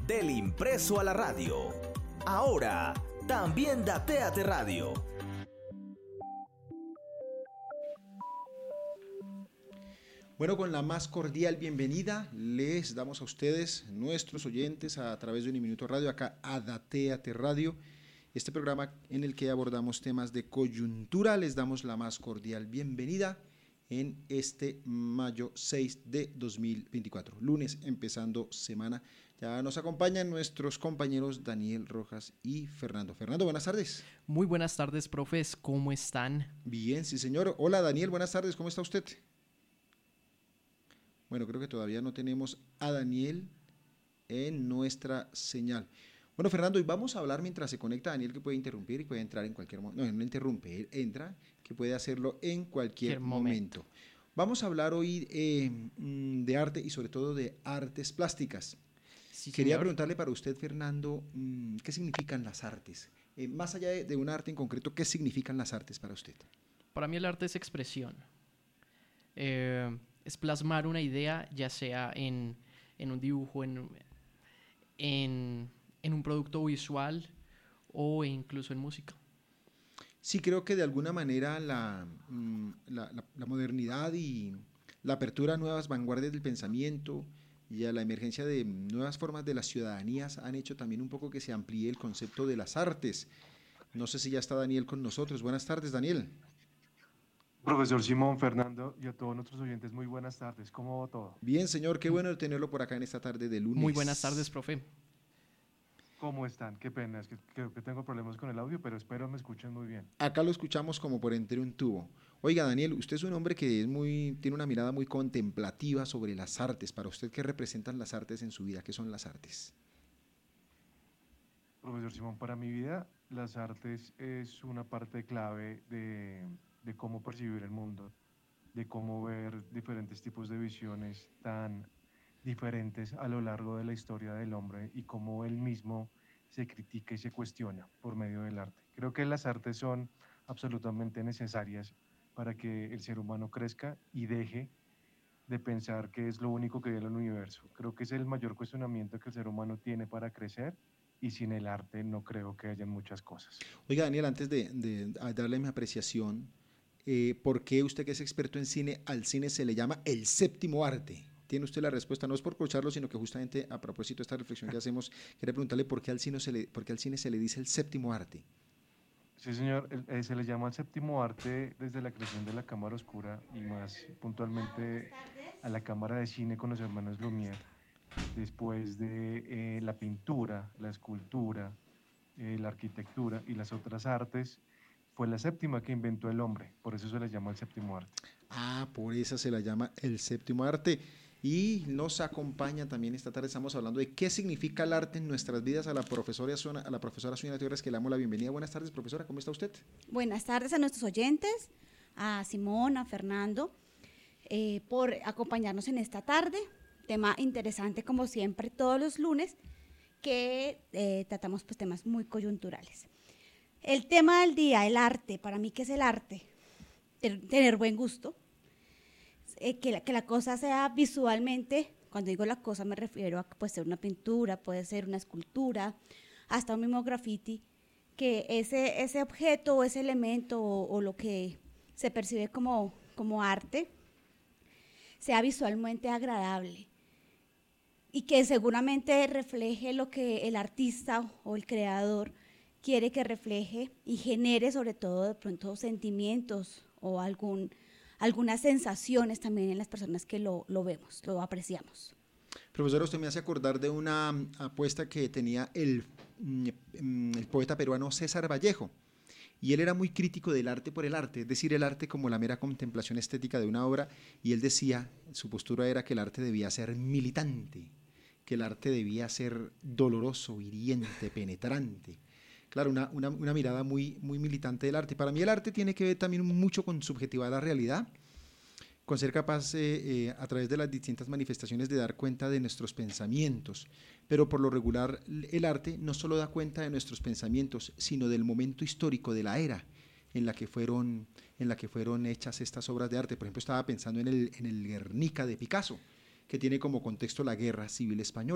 Del impreso a la radio. Ahora, también Datéate Radio. Bueno, con la más cordial bienvenida les damos a ustedes, nuestros oyentes, a través de Uniminuto Radio, acá a Datéate Radio, este programa en el que abordamos temas de coyuntura. Les damos la más cordial bienvenida en este mayo 6 de 2024, lunes, empezando semana. Ya nos acompañan nuestros compañeros Daniel Rojas y Fernando. Fernando, buenas tardes. Muy buenas tardes, profes, ¿cómo están? Bien, sí señor. Hola Daniel, buenas tardes, ¿cómo está usted? Bueno, creo que todavía no tenemos a Daniel en nuestra señal. Bueno, Fernando, y vamos a hablar mientras se conecta Daniel, que puede interrumpir y puede entrar en cualquier momento. No, no interrumpe, él entra, que puede hacerlo en cualquier momento. Vamos a hablar hoy de arte y sobre todo de artes plásticas. Sí, Quería señor. preguntarle para usted, Fernando, ¿qué significan las artes? Más allá de un arte en concreto, ¿qué significan las artes para usted? Para mí el arte es expresión. Es plasmar una idea, ya sea en un dibujo, en un producto visual o incluso en música. Sí, creo que de alguna manera la modernidad y la apertura a nuevas vanguardias del pensamiento y a la emergencia de nuevas formas de las ciudadanías han hecho también un poco que se amplíe el concepto de las artes. No sé si ya está Daniel con nosotros. Buenas tardes, Daniel. Profesor Simón, Fernando y a todos nuestros oyentes, muy buenas tardes. ¿Cómo va todo? Bien, señor, qué bueno tenerlo por acá en esta tarde de lunes. Muy buenas tardes, profe. ¿Cómo están? Qué pena, es que creo que tengo problemas con el audio, pero espero me escuchen muy bien. Acá lo escuchamos como por entre un tubo. Oiga, Daniel, usted es un hombre que tiene una mirada muy contemplativa sobre las artes. Para usted, ¿qué representan las artes en su vida? ¿Qué son las artes? Profesor Simón, para mi vida, las artes es una parte clave de cómo percibir el mundo, de cómo ver diferentes tipos de visiones tan diferentes a lo largo de la historia del hombre y cómo él mismo se critica y se cuestiona por medio del arte. Creo que las artes son absolutamente necesarias para que el ser humano crezca y deje de pensar que es lo único que hay en el universo. Creo que es el mayor cuestionamiento que el ser humano tiene para crecer y sin el arte no creo que hayan muchas cosas. Oiga, Daniel, antes de darle mi apreciación, ¿por qué usted que es experto en cine, al cine se le llama el séptimo arte? Tiene usted la respuesta, no es por escucharlo, sino que justamente a propósito de esta reflexión que hacemos, quería preguntarle por qué al cine se le dice el séptimo arte. Sí, señor, se le llama el séptimo arte desde la creación de la Cámara Oscura y más puntualmente a la Cámara de Cine con los hermanos Lumière, después de la pintura, la escultura, la arquitectura y las otras artes. Fue la séptima que inventó el hombre, por eso se le llama el séptimo arte. Ah, por eso se la llama el séptimo arte. Y nos acompaña también esta tarde, estamos hablando de qué significa el arte en nuestras vidas, a la profesora Sonia Torres, que le damos la bienvenida. Buenas tardes, profesora, ¿cómo está usted? Buenas tardes a nuestros oyentes, a Simón, a Fernando, por acompañarnos en esta tarde. Tema interesante como siempre todos los lunes, que tratamos pues temas muy coyunturales. El tema del día, el arte. Para mí, ¿qué es el arte? Tener buen gusto, que la cosa sea visualmente, cuando digo la cosa me refiero a que puede ser una pintura, puede ser una escultura, hasta un mismo graffiti, que ese objeto o ese elemento o lo que se percibe como arte sea visualmente agradable y que seguramente refleje lo que el artista o el creador quiere que refleje y genere sobre todo de pronto sentimientos o algunas sensaciones también en las personas que lo vemos, lo apreciamos. Profesora, usted me hace acordar de una apuesta que tenía el poeta peruano César Vallejo, y él era muy crítico del arte por el arte, es decir, el arte como la mera contemplación estética de una obra, y él decía, su postura era que el arte debía ser militante, que el arte debía ser doloroso, hiriente, penetrante. Claro, una mirada muy militante del arte. Para mí el arte tiene que ver también mucho con subjetivar la realidad, con ser capaz a través de las distintas manifestaciones de dar cuenta de nuestros pensamientos, pero por lo regular el arte no solo da cuenta de nuestros pensamientos, sino del momento histórico, de la era en la que fueron hechas estas obras de arte. Por ejemplo, estaba pensando en el Guernica de Picasso, que tiene como contexto la Guerra Civil Española.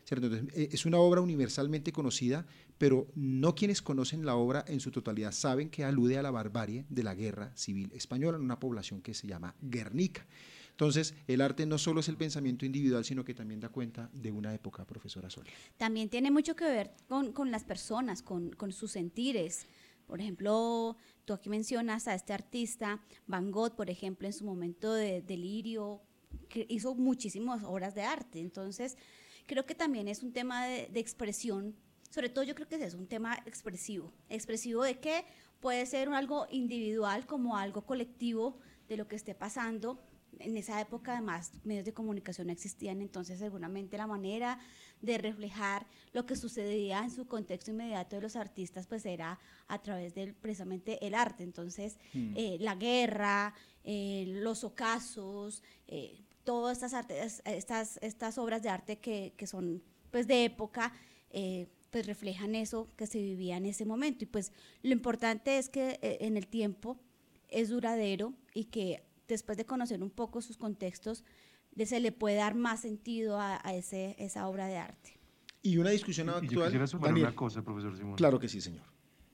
¿cierto? Entonces, es una obra universalmente conocida, pero no quienes conocen la obra en su totalidad saben que alude a la barbarie de la guerra civil española en una población que se llama Guernica. Entonces, el arte no solo es el pensamiento individual, sino que también da cuenta de una época, profesora Sonia. También tiene mucho que ver con las personas, con sus sentires. Por ejemplo, tú aquí mencionas a este artista, Van Gogh, por ejemplo, en su momento de delirio, que hizo muchísimas obras de arte. Entonces, creo que también es un tema de expresión, sobre todo yo creo que es un tema expresivo. ¿Expresivo de qué? Puede ser algo individual como algo colectivo de lo que esté pasando. En esa época, además, medios de comunicación no existían, entonces seguramente la manera de reflejar lo que sucedía en su contexto inmediato de los artistas, pues era a través de precisamente el arte. Entonces, la guerra, los ocasos, todas estas artes, estas obras de arte que son pues de época, pues reflejan eso que se vivía en ese momento. Y pues lo importante es que en el tiempo es duradero y que después de conocer un poco sus contextos, se le puede dar más sentido a esa obra de arte. Y una discusión Yo actual. quisiera sumar Daniel. una cosa, profesor Simón. Claro que sí, señor.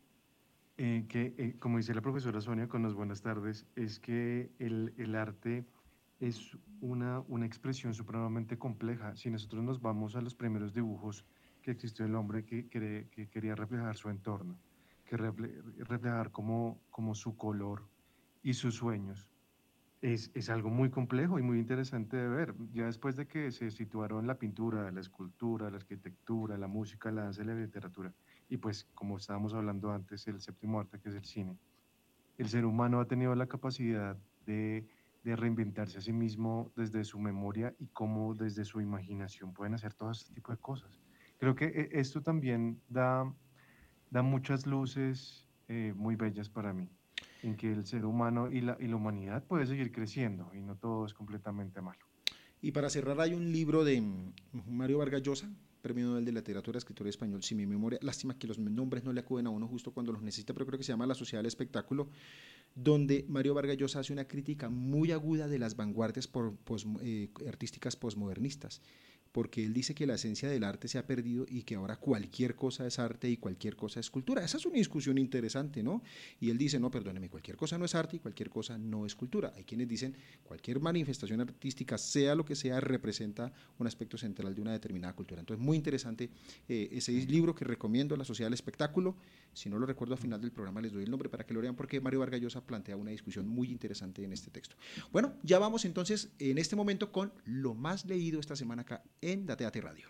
Como dice la profesora Sonia, con las buenas tardes, es que el arte es una expresión supremamente compleja. Si nosotros nos vamos a los primeros dibujos que existió el hombre que quería reflejar su entorno, que reflejar como su color y sus sueños, es algo muy complejo y muy interesante de ver. Ya después de que se situaron la pintura, la escultura, la arquitectura, la música, la danza y la literatura, y pues como estábamos hablando antes, el séptimo arte que es el cine, el ser humano ha tenido la capacidad de reinventarse a sí mismo desde su memoria y cómo desde su imaginación pueden hacer todo este tipo de cosas. Creo que esto también da muchas luces muy bellas para mí, en que el ser humano y la humanidad puede seguir creciendo y no todo es completamente malo. Y para cerrar, hay un libro de Mario Vargas Llosa, Premio Nobel de Literatura, escritor español, si mi memoria, lástima que los nombres no le acuden a uno justo cuando los necesita, pero creo que se llama La Sociedad del Espectáculo, donde Mario Vargas Llosa hace una crítica muy aguda de las vanguardias artísticas posmodernistas, porque él dice que la esencia del arte se ha perdido y que ahora cualquier cosa es arte y cualquier cosa es cultura. Esa es una discusión interesante, ¿no? Y él dice, no, perdóneme, cualquier cosa no es arte y cualquier cosa no es cultura. Hay quienes dicen, cualquier manifestación artística, sea lo que sea, representa un aspecto central de una determinada cultura. Entonces, muy interesante ese libro que recomiendo, La Sociedad del Espectáculo. Si no lo recuerdo, al final del programa les doy el nombre para que lo lean, porque Mario Vargas Llosa plantea una discusión muy interesante en este texto. Bueno, ya vamos entonces en este momento con lo más leído esta semana acá en Dateate Radio.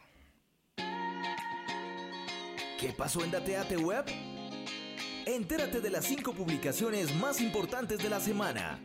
¿Qué pasó en Dateate Web? Entérate de las 5 publicaciones más importantes de la semana.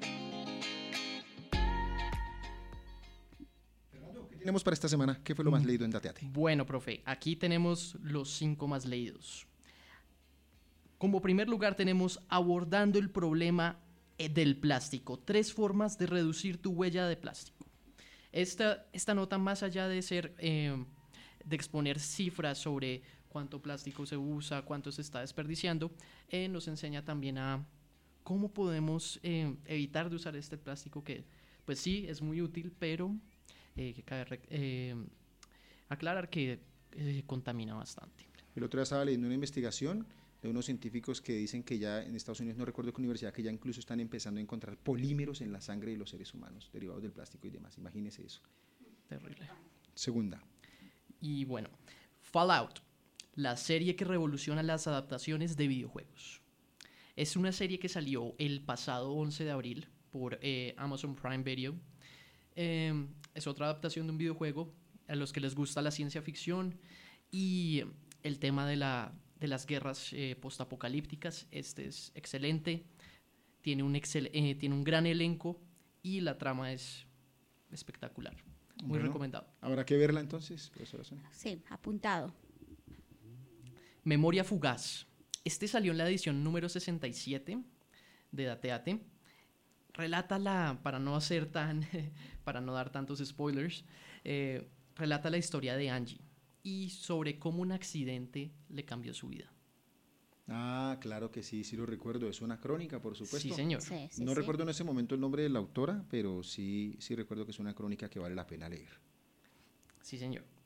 ¿Qué tenemos para esta semana? ¿Qué fue lo más leído en Dateate? Bueno, profe, aquí tenemos los 5 más leídos. Como primer lugar tenemos abordando el problema del plástico. 3 formas de reducir tu huella de plástico. Esta nota, más allá de ser de exponer cifras sobre cuánto plástico se usa, cuánto se está desperdiciando, nos enseña también a cómo podemos evitar de usar este plástico que, pues sí, es muy útil, pero cabe aclarar que contamina bastante. El otro día estaba leyendo una investigación de unos científicos que dicen que ya en Estados Unidos, no recuerdo qué universidad, que ya incluso están empezando a encontrar polímeros en la sangre de los seres humanos derivados del plástico y demás. Imagínese eso. Terrible. Segunda. Y bueno, Fallout, la serie que revoluciona las adaptaciones de videojuegos. Es una serie que salió el pasado 11 de abril por Amazon Prime Video. Es otra adaptación de un videojuego a los que les gusta la ciencia ficción y el tema de las guerras postapocalípticas. Este es excelente, tiene un gran elenco y la trama es espectacular. Muy recomendado. ¿Habrá que verla entonces, profesora Sonia? Sí, apuntado. Memoria fugaz. Este salió en la edición número 67 de Dateate. Relata para no dar tantos spoilers, relata la historia de Angie y sobre cómo un accidente le cambió su vida. Ah, claro que sí, sí lo recuerdo. Es una crónica, por supuesto. Sí, señor. Sí, No sí. recuerdo en ese momento el nombre de la autora, pero sí recuerdo que es una crónica que vale la pena leer. Sí, señor.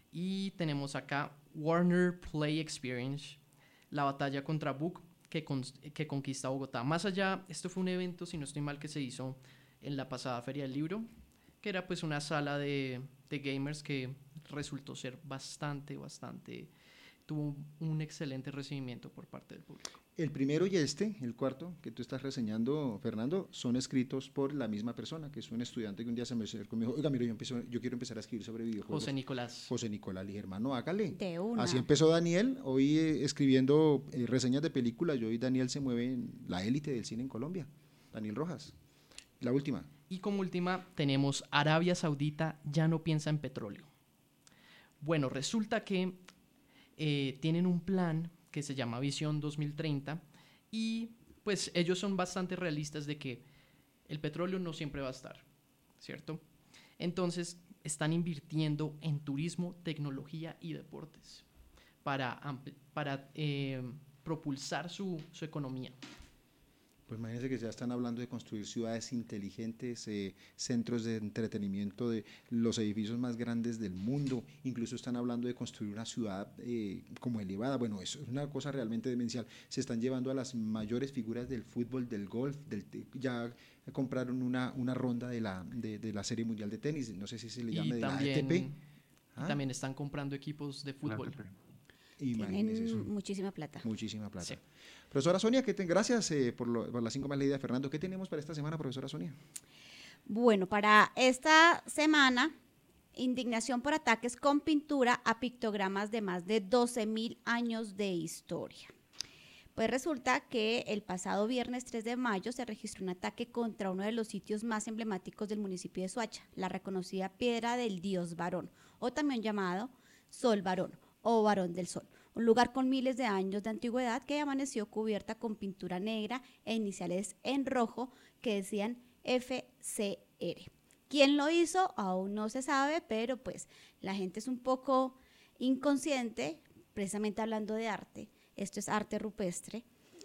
Y tenemos acá Warner Play Experience, la batalla contra Book que conquista Bogotá. Más allá, esto fue un evento, si no estoy mal, que se hizo en la pasada Feria del Libro, que era pues una sala de gamers que resultó ser bastante, tuvo un excelente recibimiento por parte del público. El primero y el cuarto, que tú estás reseñando, Fernando, son escritos por la misma persona, que es un estudiante que un día se me acercó y me dijo, oiga, mira, yo quiero empezar a escribir sobre videojuegos. José Nicolás. José Nicolás, le dije, hermano, hágale. De una. Así empezó Daniel, hoy escribiendo reseñas de películas, y hoy Daniel se mueve en la élite del cine en Colombia. Daniel Rojas. La última. Y como última tenemos Arabia Saudita ya no piensa en petróleo. Bueno, resulta que tienen un plan que se llama Visión 2030 y pues ellos son bastante realistas de que el petróleo no siempre va a estar, ¿cierto? Entonces están invirtiendo en turismo, tecnología y deportes para propulsar su economía. Pues imagínense que ya están hablando de construir ciudades inteligentes, centros de entretenimiento de los edificios más grandes del mundo, incluso están hablando de construir una ciudad como elevada. Bueno, eso es una cosa realmente demencial. Se están llevando a las mayores figuras del fútbol, del golf, ya compraron una ronda de la Serie Mundial de Tenis, no sé si se le llama de la ATP. Y también están comprando equipos de fútbol. Imagínense eso. Tienen muchísima plata. Muchísima plata. Sí. Profesora Sonia, gracias por las 5 más leídas, Fernando. ¿Qué tenemos para esta semana, profesora Sonia? Bueno, para esta semana, indignación por ataques con pintura a pictogramas de más de 12.000 años de historia. Pues resulta que el pasado viernes 3 de mayo se registró un ataque contra uno de los sitios más emblemáticos del municipio de Soacha, la reconocida Piedra del Dios Varón, o también llamado Sol Varón o Varón del Sol, un lugar con miles de años de antigüedad que amaneció cubierta con pintura negra e iniciales en rojo que decían FCR. ¿Quién lo hizo? Aún no se sabe, pero pues la gente es un poco inconsciente, precisamente hablando de arte. Esto es arte rupestre.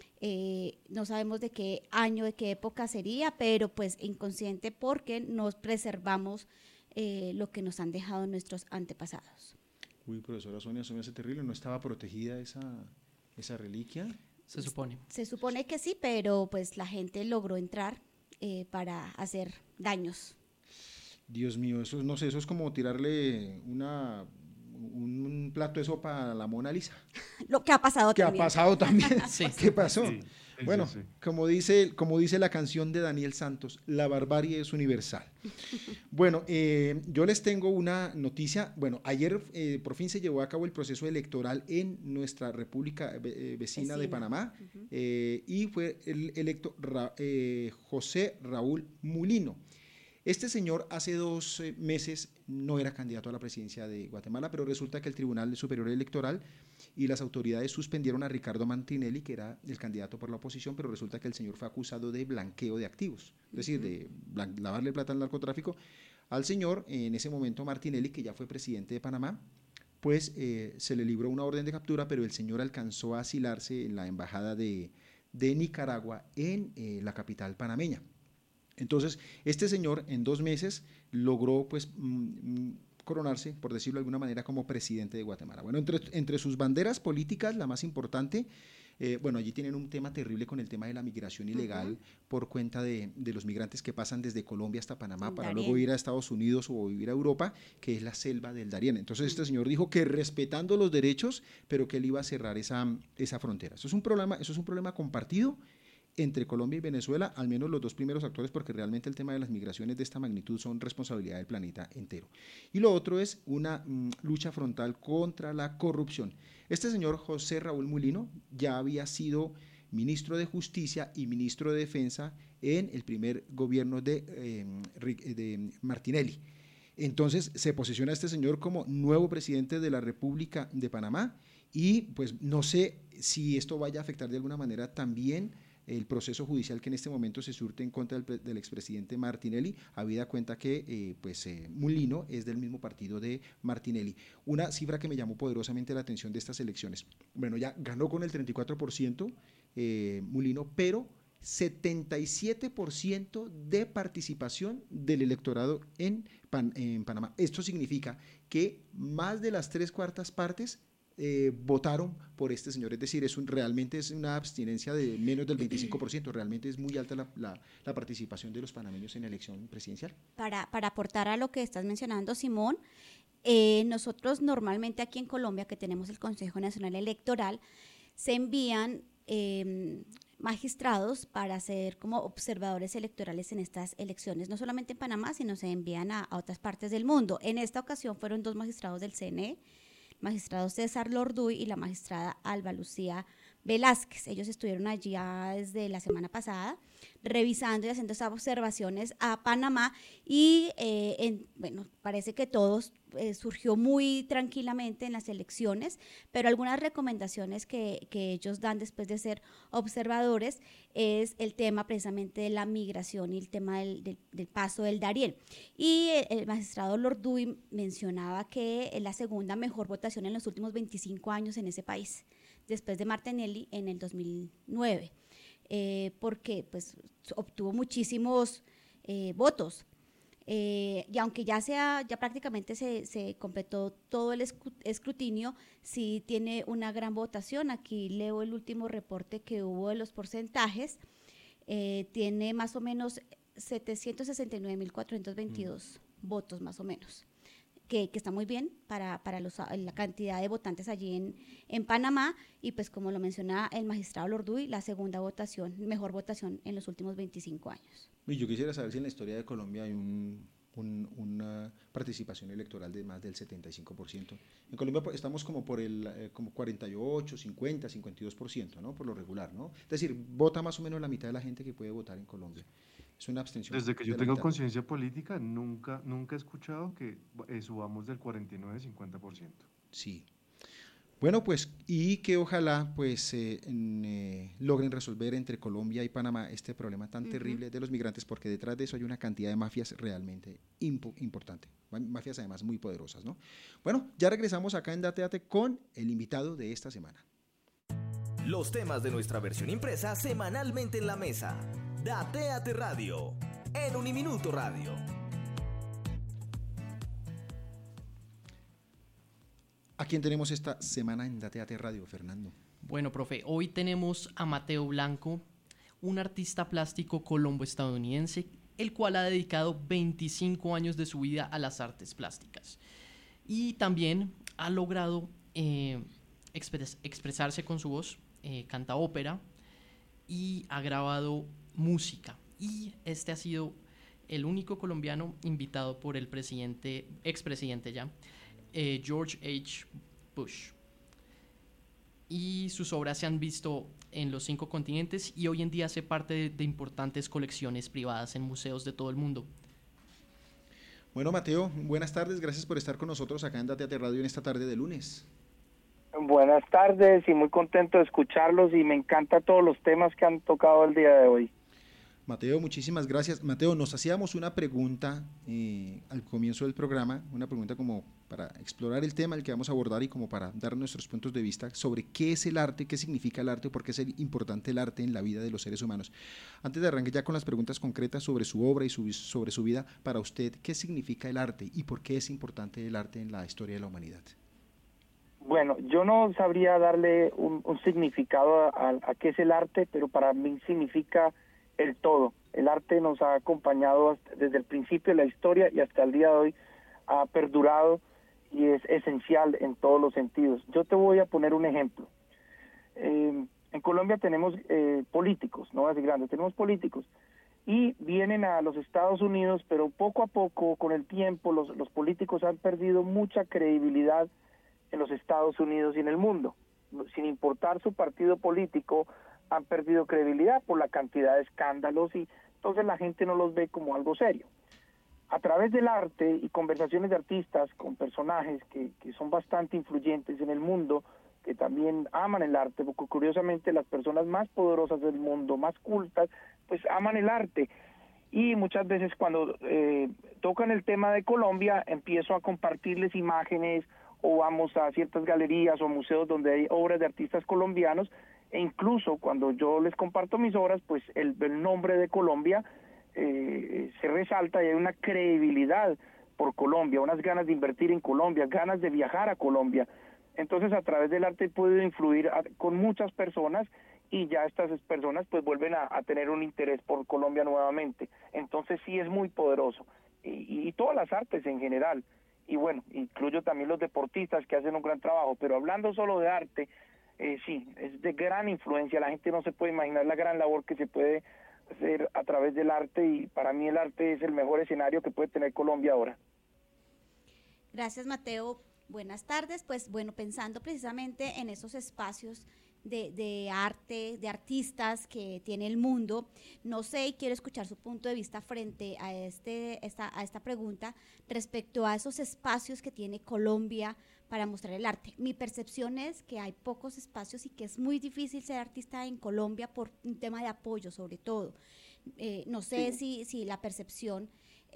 No sabemos de qué año, de qué época sería, pero pues inconsciente porque nos preservamos lo que nos han dejado nuestros antepasados. Uy, profesora Sonia, eso me hace terrible. ¿No estaba protegida esa reliquia? Se supone. Se supone que sí, pero pues la gente logró entrar para hacer daños. Dios mío, eso no sé, eso es como tirarle un plato de sopa a la Mona Lisa. Lo que ha pasado ¿Qué también. ha pasado también? Sí. ¿Qué pasó? Sí, Bueno, sí. como dice la canción de Daniel Santos, la barbarie es universal. Bueno, yo les tengo una noticia. Bueno, ayer por fin se llevó a cabo el proceso electoral en nuestra república vecina de Panamá, y fue electo José Raúl Mulino. Este señor hace 2 meses no era candidato a la presidencia de Guatemala, pero resulta que el Tribunal Superior Electoral y las autoridades suspendieron a Ricardo Martinelli, que era el candidato por la oposición, pero resulta que el señor fue acusado de blanqueo de activos, es decir, de lavarle plata al narcotráfico. Al señor, en ese momento Martinelli, que ya fue presidente de Panamá, pues se le libró una orden de captura, pero el señor alcanzó a asilarse en la embajada de Nicaragua en la capital panameña. Entonces, este señor en 2 meses logró pues coronarse, por decirlo de alguna manera, como presidente de Guatemala. Bueno, entre sus banderas políticas, la más importante, bueno, allí tienen un tema terrible con el tema de la migración ilegal por cuenta de los migrantes que pasan desde Colombia hasta Panamá para luego ir a Estados Unidos o vivir a Europa, que es la selva del Darién. Entonces, este señor dijo que respetando los derechos, pero que él iba a cerrar esa frontera. Eso es un problema compartido entre Colombia y Venezuela, al menos los 2 primeros actores, porque realmente el tema de las migraciones de esta magnitud son responsabilidad del planeta entero. Y lo otro es una lucha frontal contra la corrupción. Este señor José Raúl Mulino ya había sido ministro de Justicia y ministro de Defensa en el primer gobierno de Martinelli. Entonces se posiciona este señor como nuevo presidente de la República de Panamá y pues no sé si esto vaya a afectar de alguna manera también el proceso judicial que en este momento se surte en contra del expresidente Martinelli, habida cuenta que Mulino es del mismo partido de Martinelli. Una cifra que me llamó poderosamente la atención de estas elecciones. Bueno, ya ganó con el 34% Mulino, pero 77% de participación del electorado en Panamá. Esto significa que más de las 3/4 partes votaron por este señor, es decir, realmente es una abstinencia de menos del 25%, realmente es muy alta la participación de los panameños en la elección presidencial. Para aportar a lo que estás mencionando, Simón, nosotros normalmente aquí en Colombia, que tenemos el Consejo Nacional Electoral, se envían magistrados para ser como observadores electorales en estas elecciones, no solamente en Panamá, sino se envían a otras partes del mundo. En esta ocasión fueron 2 magistrados del CNE, magistrado César Lorduy y la magistrada Alba Lucía Velázquez. Ellos estuvieron allí ya desde la semana pasada revisando y haciendo esas observaciones a Panamá y bueno, parece que todo surgió muy tranquilamente en las elecciones, pero algunas recomendaciones que ellos dan después de ser observadores es el tema precisamente de la migración y el tema del paso del Darién. Y el magistrado Lorduy mencionaba que es la segunda mejor votación en los últimos 25 años en ese país, después de Martinelli en el 2009. Porque pues obtuvo muchísimos votos y aunque ya prácticamente se completó todo el escrutinio, sí tiene una gran votación. Aquí leo el último reporte que hubo de los porcentajes, tiene más o menos 769.422 votos más o menos, que está muy bien para la cantidad de votantes allí en Panamá, y pues como lo menciona el magistrado Lorduy, la segunda votación, mejor votación en los últimos 25 años. Y yo quisiera saber si en la historia de Colombia hay una participación electoral de más del 75%. En Colombia estamos como por como 48, 50, 52%, ¿no? Por lo regular, ¿no? Es decir, vota más o menos la mitad de la gente que puede votar en Colombia. Es una abstención. Desde que yo tengo conciencia política, nunca he escuchado que subamos del 49-50%. Sí. Bueno, pues, y que ojalá pues logren resolver entre Colombia y Panamá este problema tan terrible de los migrantes, porque detrás de eso hay una cantidad de mafias realmente importante, mafias además muy poderosas, ¿no? Bueno, ya regresamos acá en Dateate con el invitado de esta semana. Los temas de nuestra versión impresa semanalmente en la mesa. Dateate Radio, en Uniminuto Radio. ¿A quién tenemos esta semana en Dateate Radio, Fernando? Bueno, profe, hoy tenemos a Mateo Blanco, un artista plástico colombo-estadounidense, el cual ha dedicado 25 años de su vida a las artes plásticas. Y también ha logrado expresarse con su voz, canta ópera y ha grabado música. Y este ha sido el único colombiano invitado por el expresidente ya, George H. Bush. Y sus obras se han visto en los 5 continentes y hoy en día hace parte de importantes colecciones privadas en museos de todo el mundo. Bueno, Mateo, buenas tardes, gracias por estar con nosotros acá en Dateate Radio en esta tarde de lunes. Buenas tardes y muy contento de escucharlos y me encantan todos los temas que han tocado el día de hoy. Mateo, muchísimas gracias. Mateo, nos hacíamos una pregunta al comienzo del programa, una pregunta como para explorar el tema el que vamos a abordar y como para dar nuestros puntos de vista sobre qué es el arte, qué significa el arte, por qué es importante el arte en la vida de los seres humanos. Antes de arrancar ya con las preguntas concretas sobre su obra y sobre su vida, para usted, ¿qué significa el arte y por qué es importante el arte en la historia de la humanidad? Bueno, yo no sabría darle un significado a qué es el arte, pero para mí significa el todo. El arte nos ha acompañado desde el principio de la historia y hasta el día de hoy ha perdurado y es esencial en todos los sentidos. Yo te voy a poner un ejemplo. En Colombia tenemos políticos, no así grandes, tenemos políticos y vienen a los Estados Unidos, pero poco a poco, con el tiempo, los políticos han perdido mucha credibilidad en los Estados Unidos y en el mundo. Sin importar su partido político, han perdido credibilidad por la cantidad de escándalos y entonces la gente no los ve como algo serio. A través del arte y conversaciones de artistas con personajes que son bastante influyentes en el mundo, que también aman el arte, porque curiosamente las personas más poderosas del mundo, más cultas, pues aman el arte. Y muchas veces cuando tocan el tema de Colombia, empiezo a compartirles imágenes o vamos a ciertas galerías o museos donde hay obras de artistas colombianos. e incluso cuando yo les comparto mis obras, pues el nombre de Colombia se resalta y hay una credibilidad por Colombia, unas ganas de invertir en Colombia, ganas de viajar a Colombia. Entonces, a través del arte he podido influir con muchas personas y ya estas personas pues vuelven a tener un interés por Colombia nuevamente. Entonces sí es muy poderoso. Y todas las artes en general. Y bueno, incluyo también los deportistas que hacen un gran trabajo. Pero hablando solo de arte, sí, es de gran influencia. La gente no se puede imaginar la gran labor que se puede hacer a través del arte. Y para mí el arte es el mejor escenario que puede tener Colombia ahora. Gracias, Mateo. Buenas tardes. Pues bueno, pensando precisamente en esos espacios de arte, de artistas que tiene el mundo, no sé, y quiero escuchar su punto de vista frente a esta pregunta respecto a esos espacios que tiene Colombia para mostrar el arte. Mi percepción es que hay pocos espacios y que es muy difícil ser artista en Colombia por un tema de apoyo, sobre todo. No sé si la percepción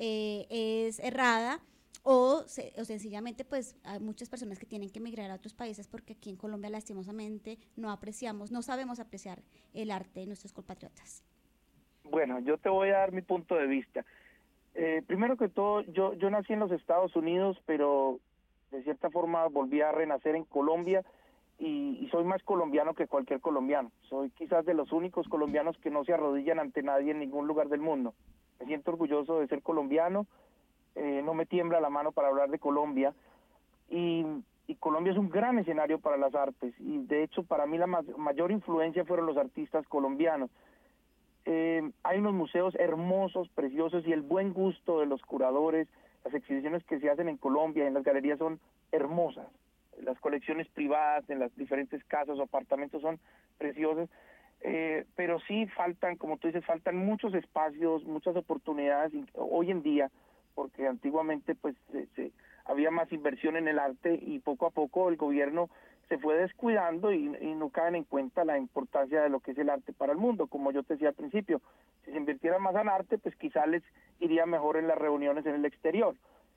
es errada, o sencillamente pues hay muchas personas que tienen que emigrar a otros países porque aquí en Colombia lastimosamente no sabemos apreciar el arte de nuestros compatriotas. Bueno, yo te voy a dar mi punto de vista. Primero que todo, yo nací en los Estados Unidos, pero de cierta forma volví a renacer en Colombia y soy más colombiano que cualquier colombiano. Soy quizás de los únicos colombianos que no se arrodillan ante nadie en ningún lugar del mundo. Me siento orgulloso de ser colombiano. No me tiembla la mano para hablar de Colombia y Colombia es un gran escenario para las artes y de hecho para mí la mayor influencia fueron los artistas colombianos. Hay unos museos hermosos, preciosos y el buen gusto de los curadores, las exhibiciones que se hacen en Colombia en las galerías son hermosas, las colecciones privadas en las diferentes casas o apartamentos son preciosas, pero sí faltan, como tú dices, faltan muchos espacios, muchas oportunidades hoy en día, porque antiguamente pues había más inversión en el arte y poco a poco el gobierno se fue descuidando y no caen en cuenta la importancia de lo que es el arte para el mundo. Como yo te decía al principio, si se invirtiera más en arte, pues quizás les iría mejor en las reuniones en el exterior.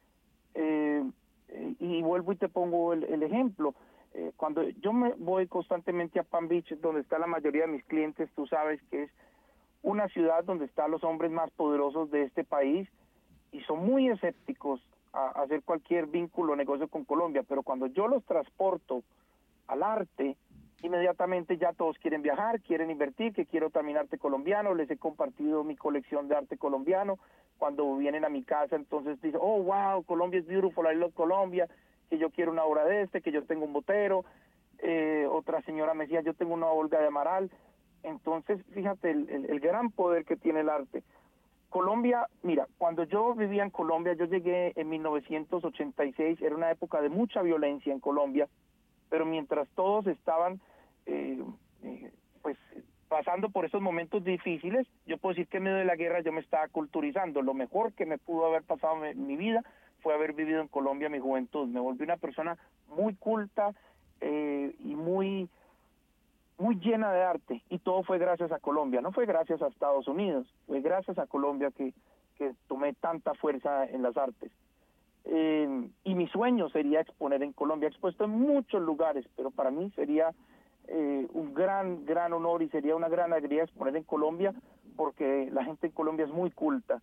Y vuelvo y te pongo el ejemplo. Cuando yo me voy constantemente a Palm Beach, donde está la mayoría de mis clientes, tú sabes que es una ciudad donde están los hombres más poderosos de este país, y son muy escépticos a hacer cualquier vínculo o negocio con Colombia, pero cuando yo los transporto al arte, inmediatamente ya todos quieren viajar, quieren invertir, que quiero también arte colombiano, les he compartido mi colección de arte colombiano, cuando vienen a mi casa entonces dicen, oh wow, Colombia es beautiful, I love Colombia, que yo quiero una obra de que yo tengo un botero, otra señora me decía, yo tengo una Olga de Amaral, entonces fíjate el gran poder que tiene el arte. Colombia, mira, cuando yo vivía en Colombia, yo llegué en 1986, era una época de mucha violencia en Colombia, pero mientras todos estaban pues pasando por esos momentos difíciles, yo puedo decir que en medio de la guerra yo me estaba culturizando. Lo mejor que me pudo haber pasado en mi vida fue haber vivido en Colombia mi juventud. Me volví una persona muy culta y muy llena de arte, y todo fue gracias a Colombia, no fue gracias a Estados Unidos, fue gracias a Colombia que tomé tanta fuerza en las artes. Y mi sueño sería exponer en Colombia, he expuesto en muchos lugares, pero para mí sería un gran honor y sería una gran alegría exponer en Colombia, porque la gente en Colombia es muy culta.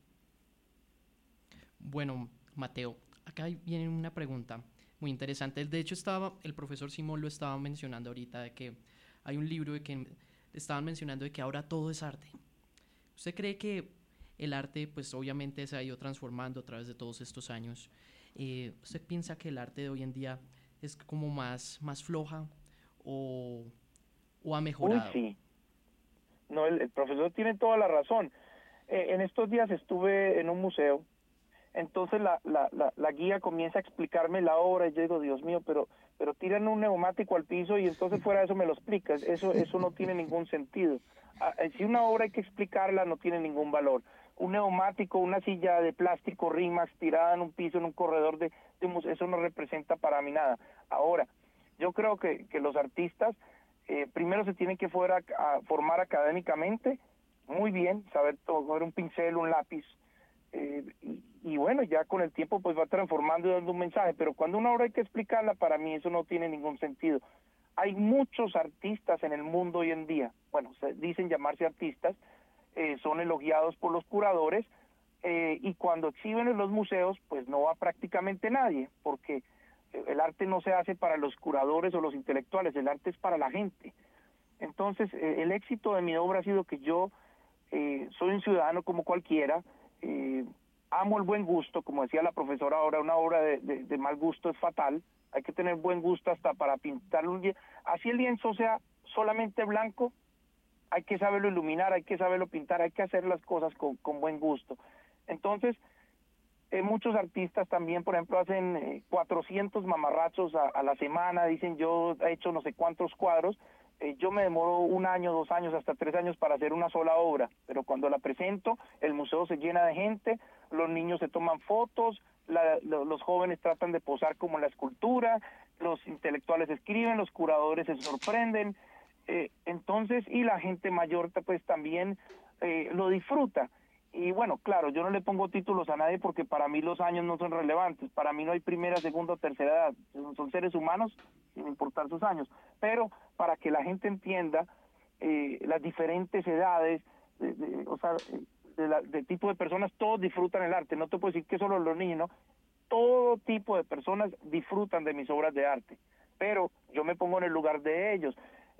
Bueno, Mateo, acá viene una pregunta muy interesante. De hecho, el profesor Simón lo estaba mencionando ahorita, de que hay un libro de que estaban mencionando de que ahora todo es arte. ¿Usted cree que el arte, pues obviamente se ha ido transformando a través de todos estos años? ¿Usted piensa que el arte de hoy en día es como más floja o ha mejorado? Uy, sí. No, el profesor tiene toda la razón. En estos días estuve en un museo, entonces la guía comienza a explicarme la obra y yo digo, Dios mío, pero tiran un neumático al piso y entonces fuera de eso me lo explicas. Eso no tiene ningún sentido. Si una obra hay que explicarla, no tiene ningún valor. Un neumático, una silla de plástico, rimas, tirada en un piso, en un corredor de un museo, eso no representa para mí nada. Ahora, yo creo que los artistas primero se tienen que formar académicamente, muy bien, saber coger un pincel, un lápiz, y bueno, ya con el tiempo pues va transformando y dando un mensaje, pero cuando una obra hay que explicarla, para mí eso no tiene ningún sentido. hay muchos artistas en el mundo hoy en día. Bueno, se dicen llamarse artistas, son elogiados por los curadores, y cuando exhiben en los museos, pues no va prácticamente nadie, porque el arte no se hace para los curadores o los intelectuales, el arte es para la gente. Entonces, el éxito de mi obra ha sido que yo soy un ciudadano como cualquiera, amo el buen gusto, como decía la profesora ahora, una obra de mal gusto es fatal, hay que tener buen gusto hasta para pintar un lienzo, así el lienzo sea solamente blanco, hay que saberlo iluminar, hay que saberlo pintar, hay que hacer las cosas con buen gusto. Entonces, muchos artistas también, por ejemplo, hacen 400 mamarrachos a la semana, dicen yo he hecho no sé cuántos cuadros, yo me demoro 1 año, 2 años, hasta 3 años para hacer una sola obra, pero cuando la presento, el museo se llena de gente, los niños se toman fotos, los jóvenes tratan de posar como en la escultura, los intelectuales escriben, los curadores se sorprenden, entonces, y la gente mayor pues también lo disfruta. Y bueno, claro, yo no le pongo títulos a nadie porque para mí los años no son relevantes, para mí no hay primera, segunda o tercera edad, son seres humanos sin importar sus años, pero para que la gente entienda las diferentes edades, o sea, de tipo de personas, todos disfrutan el arte, no te puedo decir que solo los niños, ¿no? Todo tipo de personas disfrutan de mis obras de arte, pero yo me pongo en el lugar de ellos.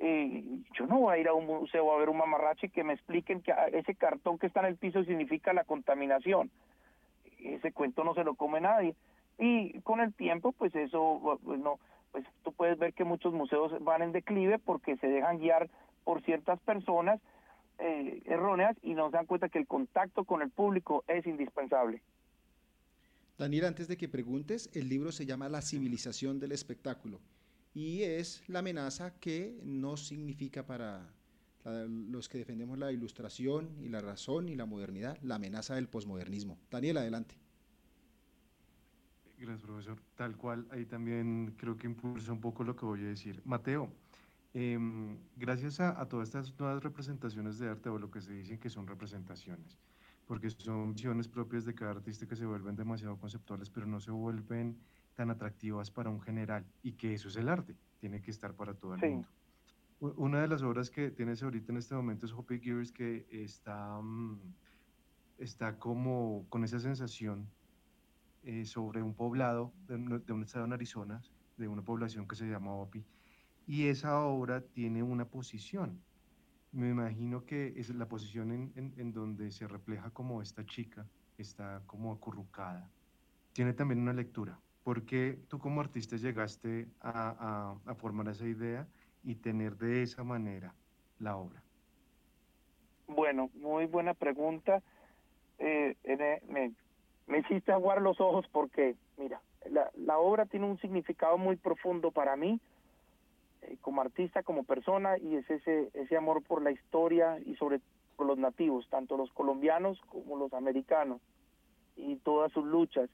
Yo no voy a ir a un museo a ver un mamarracho y que me expliquen que ese cartón que está en el piso significa la contaminación. Ese cuento no se lo come nadie. Y con el tiempo, pues eso, pues no, pues tú puedes ver que muchos museos van en declive porque se dejan guiar por ciertas personas erróneas y no se dan cuenta que el contacto con el público es indispensable. Daniel, antes de que preguntes, el libro se llama La civilización del espectáculo y es la amenaza que nos significa para los que defendemos la ilustración y la razón y la modernidad, la amenaza del posmodernismo. Daniel, adelante. Gracias, profesor. Tal cual, ahí también creo que impulsa un poco lo que voy a decir. Mateo, gracias a todas estas nuevas representaciones de arte, o lo que se dicen que son representaciones, porque son visiones propias de cada artista que se vuelven demasiado conceptuales, pero no se vuelven tan atractivas para un general, y que eso es el arte, tiene que estar para todo el mundo. Una de las obras que tienes ahorita en este momento es Hopi Gears, que está como con esa sensación sobre un poblado de un estado en Arizona, de una población que se llama Hopi, y esa obra tiene una posición. Me imagino que es la posición en donde se refleja como esta chica está como acurrucada. Tiene también una lectura. ¿Por qué tú como artista llegaste a formar esa idea y tener de esa manera la obra? Bueno, muy buena pregunta. Me hiciste aguar los ojos porque, mira, la obra tiene un significado muy profundo para mí, como artista, como persona, y es ese amor por la historia y sobre por los nativos, tanto los colombianos como los americanos, y todas sus luchas.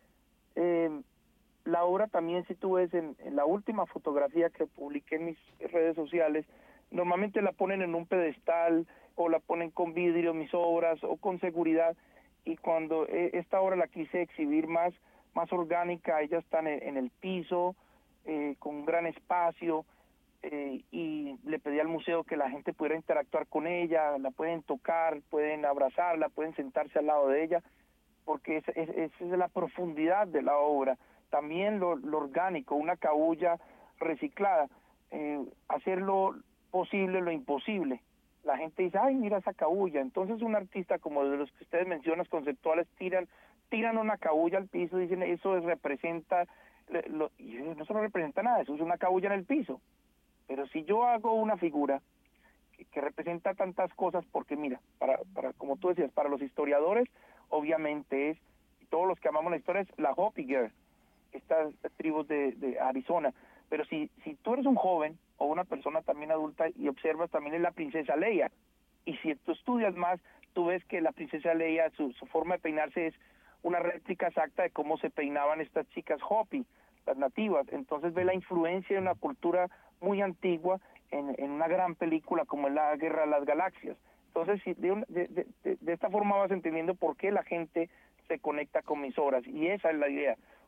La obra también, si tú ves en la última fotografía que publiqué en mis redes sociales, normalmente la ponen en un pedestal o la ponen con vidrio, mis obras, o con seguridad, y cuando esta obra la quise exhibir más orgánica, ellas están en el piso, con un gran espacio, y le pedí al museo que la gente pudiera interactuar con ella, la pueden tocar, pueden abrazarla, pueden sentarse al lado de ella, porque esa es la profundidad de la obra. También lo orgánico, una cabuya reciclada, hacer lo posible lo imposible. La gente dice, ay, mira esa cabuya. Entonces un artista como de los que ustedes mencionan, conceptuales, tiran una cabuya al piso, dicen, eso representa, y no solo representa nada, eso es una cabulla en el piso. Pero si yo hago una figura que representa tantas cosas, porque mira, para como tú decías, para los historiadores, obviamente es, y todos los que amamos la historia, es la Hopi Girl, estas tribus de Arizona. Pero si tú eres un joven o una persona también adulta y observas, también es la princesa Leia. Y si tú estudias más, tú ves que la princesa Leia, su forma de peinarse es una réplica exacta de cómo se peinaban estas chicas Hopi, las nativas. Entonces ve la influencia de una cultura muy antigua en una gran película como es La Guerra de las Galaxias. Entonces, de esta forma vas entendiendo por qué la gente se conecta con mis obras, y esa es la idea.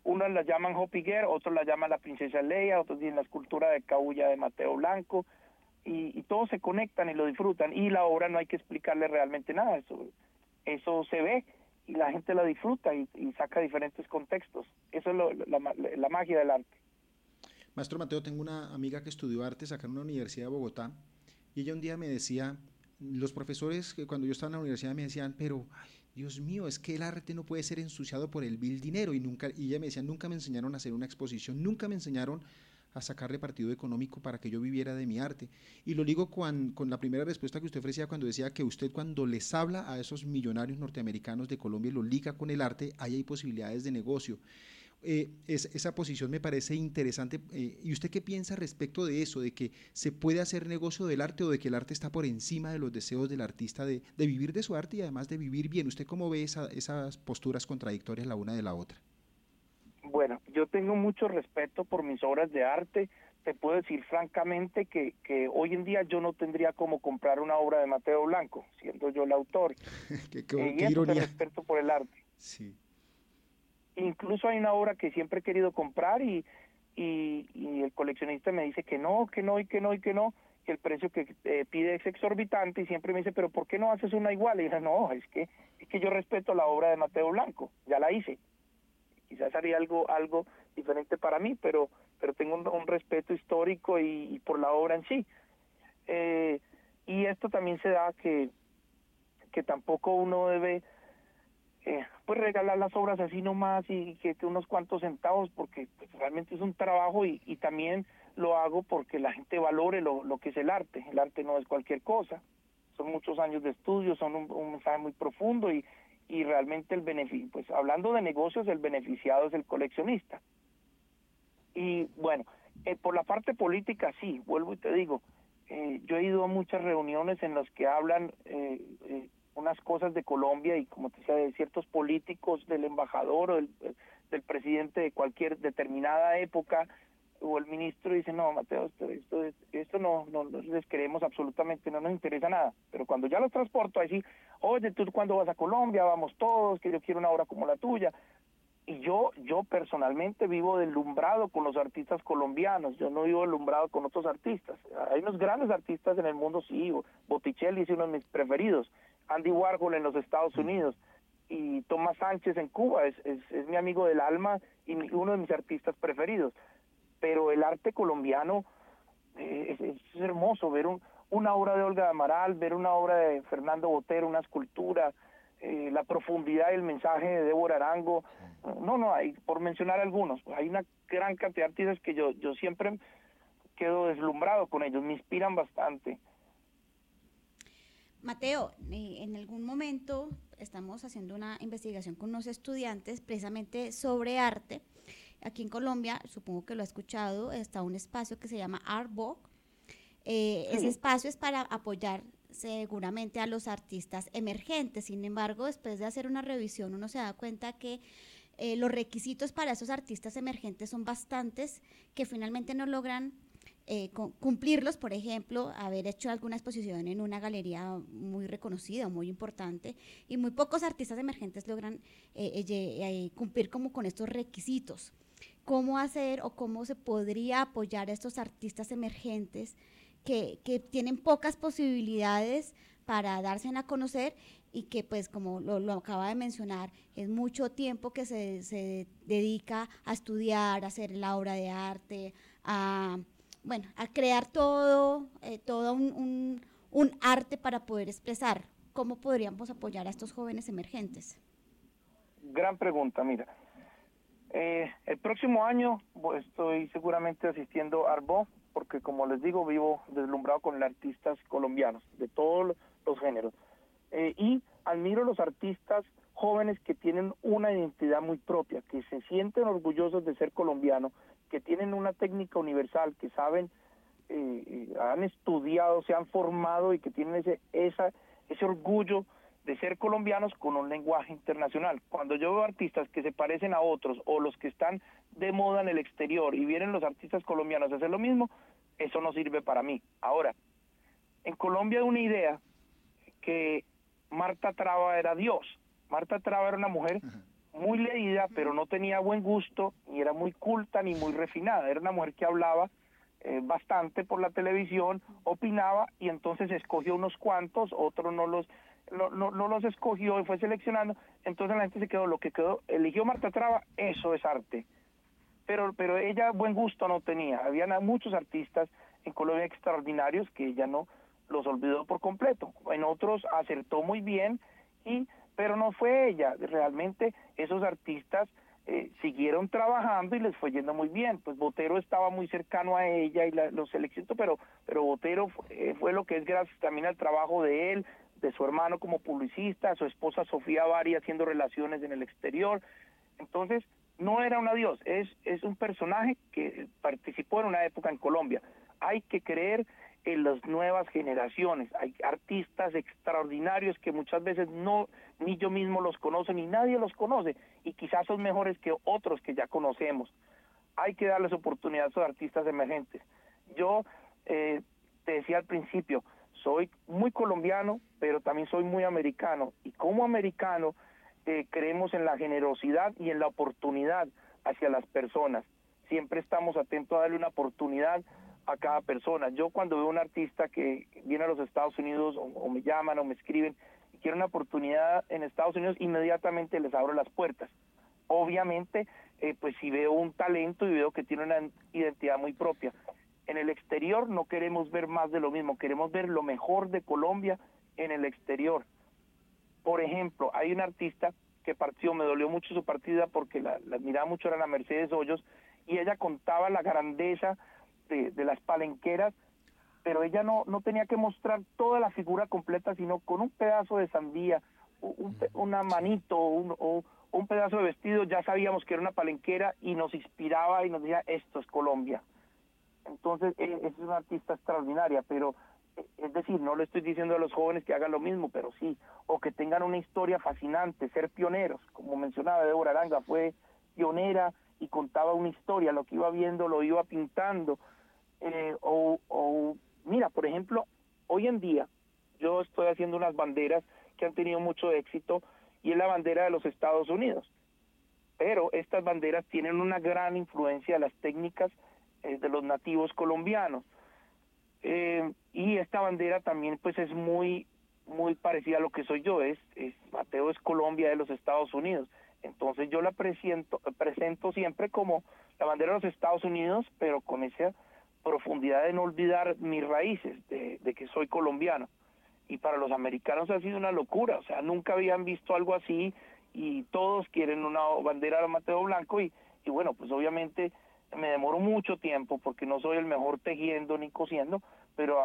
unas la llaman Hopi Girl, otros la llaman la princesa Leia, otros dicen la escultura de Cabuya de Mateo Blanco, y todos se conectan y lo disfrutan, y la obra no hay que explicarle realmente nada, eso se ve, y la gente la disfruta y saca diferentes contextos. Eso es la magia del arte. Maestro Mateo, tengo una amiga que estudió artes acá en una universidad de Bogotá, y ella un día me decía, los profesores que cuando yo estaba en la universidad me decían, pero ay, Dios mío, es que el arte no puede ser ensuciado por el vil dinero, y ella me decía, nunca me enseñaron a hacer una exposición, nunca me enseñaron a sacarle partido económico para que yo viviera de mi arte. Y lo digo con la primera respuesta que usted ofrecía cuando decía que usted cuando les habla a esos millonarios norteamericanos de Colombia y lo liga con el arte, ahí hay posibilidades de negocio. Esa posición me parece interesante. ¿Y usted qué piensa respecto de eso, de que se puede hacer negocio del arte o de que el arte está por encima de los deseos del artista de vivir de su arte y además de vivir bien? ¿Usted cómo ve esas posturas contradictorias la una de la otra? Bueno, yo tengo mucho respeto por mis obras de arte. Te puedo decir francamente que hoy en día yo no tendría como comprar una obra de Mateo Blanco, siendo yo el autor. qué y eso ironía. te respeto por el arte. Sí. Incluso hay una obra que siempre he querido comprar y el coleccionista me dice que no, que el precio que pide es exorbitante, y siempre me dice, pero ¿por qué no haces una igual? Y dije, no, es que yo respeto la obra de Mateo Blanco, ya la hice. Quizás haría algo diferente para mí, pero tengo un respeto histórico y por la obra en sí. Y esto también se da que tampoco uno debe pues regalar las obras así nomás y que unos cuantos centavos, porque pues, realmente es un trabajo y también lo hago porque la gente valore lo que es el arte. El arte no es cualquier cosa, son muchos años de estudio, son un mensaje muy profundo y realmente el beneficio, pues hablando de negocios, el beneficiado es el coleccionista. Y bueno, por la parte política sí, vuelvo y te digo, yo he ido a muchas reuniones en las que hablan unas cosas de Colombia y como te decía, de ciertos políticos, del embajador o del presidente de cualquier determinada época, o el ministro dice, no, Mateo, esto no les queremos absolutamente, no nos interesa nada. Pero cuando ya los transporto, ahí sí, oye, tú cuando vas a Colombia, vamos todos, que yo quiero una obra como la tuya. Y yo personalmente vivo deslumbrado con los artistas colombianos, yo no vivo deslumbrado con otros artistas. Hay unos grandes artistas en el mundo, sí, Botticelli es uno de mis preferidos, Andy Warhol en los Estados Unidos, y Tomás Sánchez en Cuba, es mi amigo del alma y uno de mis artistas preferidos. Pero el arte colombiano es hermoso, ver una obra de Olga Amaral, ver una obra de Fernando Botero, una escultura, la profundidad del mensaje de Débora Arango, hay, por mencionar algunos, pues hay una gran cantidad de artistas que yo siempre quedo deslumbrado con ellos, me inspiran bastante. Mateo, en algún momento estamos haciendo una investigación con unos estudiantes precisamente sobre arte. Aquí en Colombia, supongo que lo ha escuchado, está un espacio que se llama Artbook. Ese espacio es para apoyar seguramente a los artistas emergentes. Sin embargo, después de hacer una revisión, uno se da cuenta que los requisitos para esos artistas emergentes son bastantes, que finalmente no logran cumplirlos. Por ejemplo, haber hecho alguna exposición en una galería muy reconocida o muy importante, y muy pocos artistas emergentes logran cumplir como con estos requisitos. ¿Cómo hacer o cómo se podría apoyar a estos artistas emergentes que tienen pocas posibilidades para darse a conocer y que, pues, como lo acaba de mencionar, es mucho tiempo que se dedica a estudiar, a hacer la obra de arte, a crear todo un arte para poder expresar? ¿Cómo podríamos apoyar a estos jóvenes emergentes? Gran pregunta, mira. El próximo año estoy seguramente asistiendo a Artbook, porque como les digo, vivo deslumbrado con artistas colombianos de todos los géneros. Y admiro los artistas jóvenes que tienen una identidad muy propia, que se sienten orgullosos de ser colombianos, que tienen una técnica universal, que saben, han estudiado, se han formado y que tienen ese orgullo de ser colombianos con un lenguaje internacional. Cuando yo veo artistas que se parecen a otros o los que están de moda en el exterior y vienen los artistas colombianos a hacer lo mismo, eso no sirve para mí. Ahora, en Colombia hay una idea que Marta Traba era Dios. Marta Traba era una mujer muy leída, pero no tenía buen gusto, ni era muy culta, ni muy refinada. Era una mujer que hablaba bastante por la televisión, opinaba, y entonces escogió unos cuantos, otros no los escogió y fue seleccionando. Entonces la gente se quedó, lo que quedó, eligió Marta Traba, eso es arte. Pero ella buen gusto no tenía. Habían muchos artistas en Colombia extraordinarios que ella no los olvidó por completo. En otros acertó muy bien, pero no fue ella. Realmente esos artistas siguieron trabajando y les fue yendo muy bien. Pues Botero estaba muy cercano a ella y los seleccionó, pero Botero fue lo que es gracias también al trabajo de él, de su hermano como publicista, su esposa Sofía Bari haciendo relaciones en el exterior. Entonces, no era una dios, es un personaje que participó en una época en Colombia. Hay que creer en las nuevas generaciones. Hay artistas extraordinarios que muchas veces ni yo mismo los conozco, ni nadie los conoce, y quizás son mejores que otros que ya conocemos. Hay que darles oportunidad a esos artistas emergentes. Yo te decía al principio, soy muy colombiano, pero también soy muy americano, y como americano creemos en la generosidad y en la oportunidad hacia las personas. Siempre estamos atentos a darle una oportunidad a cada persona. Yo cuando veo a un artista que viene a los Estados Unidos o me llaman o me escriben y quiere una oportunidad en Estados Unidos, inmediatamente les abro las puertas. Obviamente, pues si veo un talento y veo que tiene una identidad muy propia. En el exterior no queremos ver más de lo mismo, queremos ver lo mejor de Colombia en el exterior. Por ejemplo, hay un artista que partió, me dolió mucho su partida porque la admiraba mucho, era la Mercedes Hoyos, y ella contaba la grandeza de las palenqueras, pero ella no tenía que mostrar toda la figura completa, sino con un pedazo de sandía, una manito o un pedazo de vestido, ya sabíamos que era una palenquera y nos inspiraba y nos decía, esto es Colombia. Entonces, es una artista extraordinaria, pero es decir, no le estoy diciendo a los jóvenes que hagan lo mismo, pero sí, o que tengan una historia fascinante, ser pioneros, como mencionaba Débora Aranga, fue pionera y contaba una historia, lo que iba viendo lo iba pintando, mira, por ejemplo, hoy en día yo estoy haciendo unas banderas que han tenido mucho éxito y es la bandera de los Estados Unidos, pero estas banderas tienen una gran influencia de las técnicas de los nativos colombianos. Y esta bandera también pues es muy parecida a lo que soy yo, Mateo es Colombia de los Estados Unidos, entonces yo la presento siempre como la bandera de los Estados Unidos, pero con esa profundidad de no olvidar mis raíces, de que soy colombiano. Y para los americanos ha sido una locura, o sea, nunca habían visto algo así y todos quieren una bandera de Mateo Blanco y bueno, pues obviamente me demoro mucho tiempo porque no soy el mejor tejiendo ni cosiendo, pero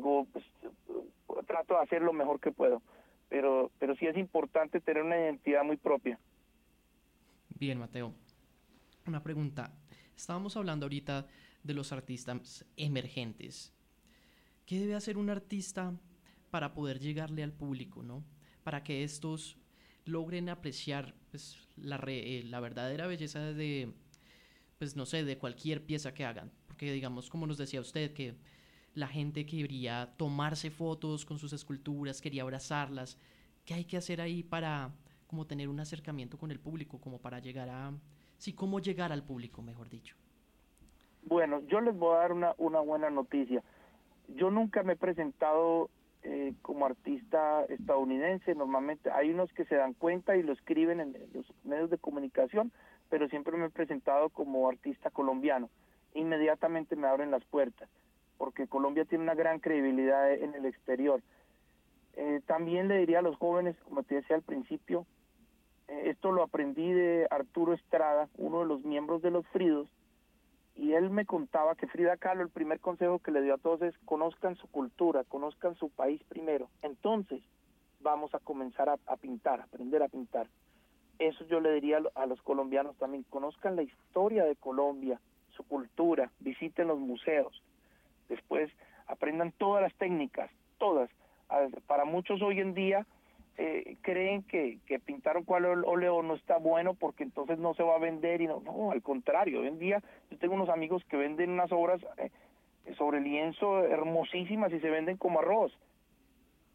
trato de hacer lo mejor que puedo. Pero sí es importante tener una identidad muy propia. Bien, Mateo. Una pregunta. Estábamos hablando ahorita de los artistas emergentes. ¿Qué debe hacer un artista para poder llegarle al público, ¿no? Para que estos logren apreciar pues, la verdadera belleza de, pues no sé, de cualquier pieza que hagan. Porque digamos, como nos decía usted, que la gente quería tomarse fotos con sus esculturas, quería abrazarlas. ¿Qué hay que hacer ahí para como tener un acercamiento con el público, como para llegar a... Sí, cómo llegar al público, mejor dicho? Bueno, yo les voy a dar una buena noticia. Yo nunca me he presentado como artista estadounidense. Normalmente hay unos que se dan cuenta y lo escriben en los medios de comunicación, pero siempre me he presentado como artista colombiano. Inmediatamente me abren las puertas, porque Colombia tiene una gran credibilidad en el exterior. También le diría a los jóvenes, como te decía al principio, esto lo aprendí de Arturo Estrada, uno de los miembros de los Fridos, y él me contaba que Frida Kahlo, el primer consejo que le dio a todos es conozcan su cultura, conozcan su país primero, entonces vamos a comenzar a pintar, a aprender a pintar. Eso yo le diría a los colombianos también, conozcan la historia de Colombia, su cultura, visiten los museos, después aprendan todas las técnicas, todas. Para muchos hoy en día creen que pintar un cuadro al óleo no está bueno porque entonces no se va a vender, y no, al contrario, hoy en día yo tengo unos amigos que venden unas obras sobre lienzo hermosísimas y se venden como arroz.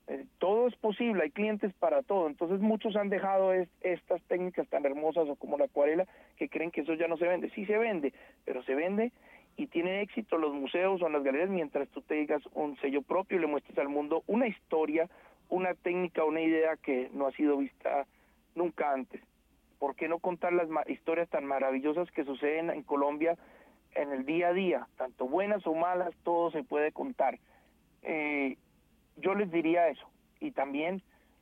Todo es posible, hay clientes para todo. Entonces muchos han dejado estas técnicas tan hermosas o como la acuarela, que creen que eso ya no se vende. Sí se vende, pero se vende y tiene éxito en los museos o en las galerías mientras tú te digas un sello propio y le muestres al mundo una historia, una técnica, una idea que no ha sido vista nunca antes. ¿Por qué no contar las historias tan maravillosas que suceden en Colombia en el día a día? Tanto buenas o malas, todo se puede contar. Yo les diría eso. Y también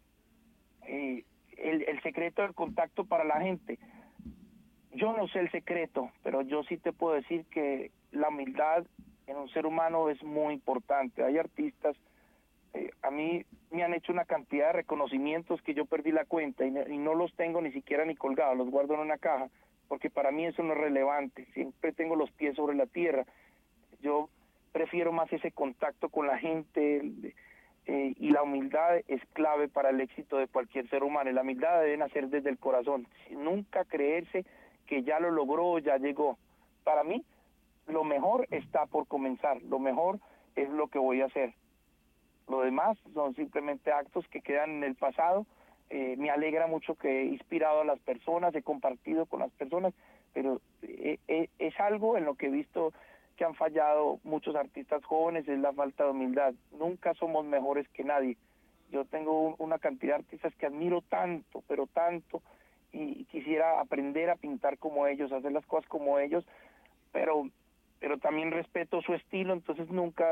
el secreto del contacto para la gente. Yo no sé el secreto, pero yo sí te puedo decir que la humildad en un ser humano es muy importante. Hay artistas, a mí me han hecho una cantidad de reconocimientos que yo perdí la cuenta y no los tengo ni siquiera ni colgados, los guardo en una caja, porque para mí eso no es relevante. Siempre tengo los pies sobre la tierra. Yo prefiero más ese contacto con la gente, y la humildad es clave para el éxito de cualquier ser humano. Y la humildad debe nacer desde el corazón, nunca creerse que ya lo logró, ya llegó. Para mí, lo mejor está por comenzar, lo mejor es lo que voy a hacer. Lo demás son simplemente actos que quedan en el pasado. Me alegra mucho que he inspirado a las personas, he compartido con las personas, pero es algo en lo que he visto que han fallado muchos artistas jóvenes, es la falta de humildad. Nunca somos mejores que nadie. Yo tengo una cantidad de artistas que admiro tanto, pero tanto, y quisiera aprender a pintar como ellos, hacer las cosas como ellos, pero también respeto su estilo, entonces nunca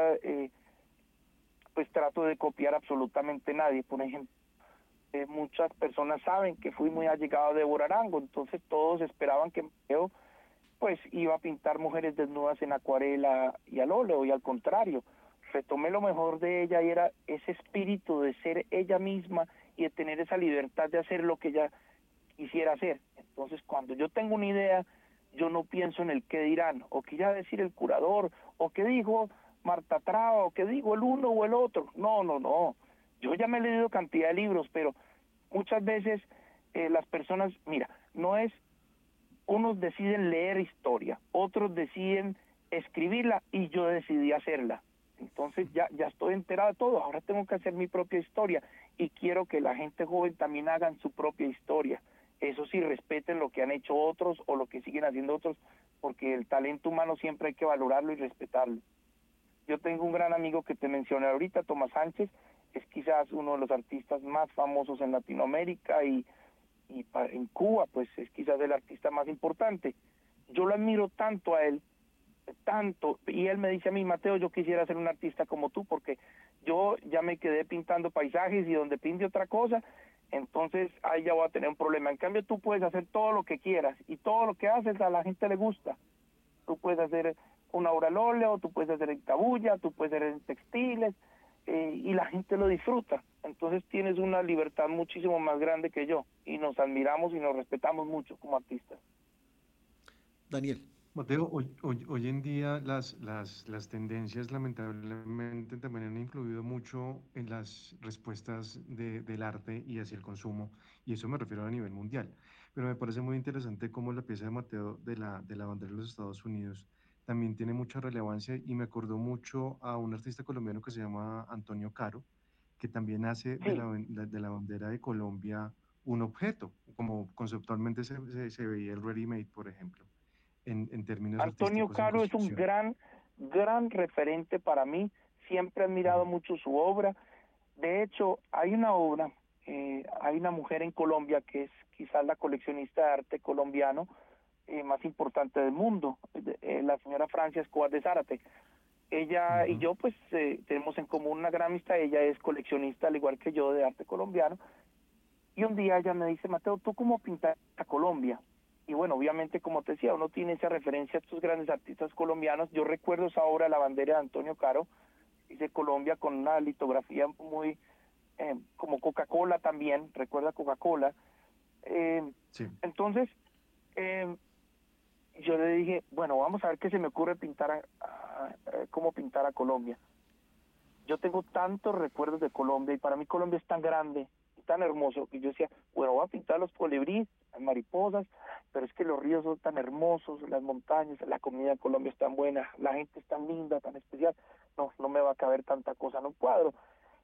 pues trato de copiar absolutamente nadie. Por ejemplo, muchas personas saben que fui muy allegado de Débora Arango, entonces todos esperaban que yo pues iba a pintar mujeres desnudas en acuarela y al óleo, y al contrario, retomé lo mejor de ella y era ese espíritu de ser ella misma y de tener esa libertad de hacer lo que ella quisiera hacer. Entonces, cuando yo tengo una idea, yo no pienso en el qué dirán, o qué irá a decir el curador, o qué dijo Marta Traba, o qué dijo el uno o el otro. No. Yo ya me he leído cantidad de libros, pero muchas veces las personas, mira, no es, unos deciden leer historia, otros deciden escribirla y yo decidí hacerla. Entonces ya estoy enterado de todo, ahora tengo que hacer mi propia historia y quiero que la gente joven también hagan su propia historia. Eso sí, respeten lo que han hecho otros o lo que siguen haciendo otros, porque el talento humano siempre hay que valorarlo y respetarlo. Yo tengo un gran amigo que te mencioné ahorita, Tomás Sánchez, es quizás uno de los artistas más famosos en Latinoamérica y en Cuba, pues es quizás el artista más importante. Yo lo admiro tanto a él, tanto, y él me dice a mí, Mateo, yo quisiera ser un artista como tú, porque yo ya me quedé pintando paisajes y donde pinte otra cosa, entonces ahí ya voy a tener un problema. En cambio, tú puedes hacer todo lo que quieras y todo lo que haces a la gente le gusta. Tú puedes hacer una obra al óleo, tú puedes hacer en cabuya, tú puedes hacer en textiles, y la gente lo disfruta. Entonces tienes una libertad muchísimo más grande que yo y nos admiramos y nos respetamos mucho como artistas. Daniel. Mateo, hoy en día las tendencias lamentablemente también han influido mucho en las respuestas del arte y hacia el consumo, y eso me refiero a nivel mundial. Pero me parece muy interesante cómo la pieza de Mateo de la bandera de los Estados Unidos también tiene mucha relevancia y me acordó mucho a un artista colombiano que se llama Antonio Caro, que también hace Sí, de la bandera de Colombia un objeto, como conceptualmente se veía el ready-made, por ejemplo en términos Antonio artísticos en Caro es un construcción. gran referente para mí, siempre he admirado Mm, mucho su obra. De hecho, hay una obra, hay una mujer en Colombia que es quizás la coleccionista de arte colombiano más importante del mundo, la señora Francia Escobar de Zárate. Ella y ujú. yo pues tenemos en común una gran amistad, ella es coleccionista al igual que yo de arte colombiano, y un día ella me dice, Mateo, ¿tú cómo pintas a Colombia? Y bueno, obviamente, como te decía, uno tiene esa referencia a estos grandes artistas colombianos. Yo recuerdo esa obra, La bandera de Antonio Caro, dice Colombia con una litografía muy, como Coca-Cola también, recuerda Coca-Cola. Eh, Sí, entonces, eh, yo le dije, bueno, vamos a ver qué se me ocurre pintar cómo pintar a Colombia. Yo tengo tantos recuerdos de Colombia y para mí Colombia es tan grande y tan hermoso que yo decía, bueno, voy a pintar los colibríes, las mariposas, pero es que los ríos son tan hermosos, las montañas, la comida en Colombia es tan buena, la gente es tan linda, tan especial, no me va a caber tanta cosa en un cuadro.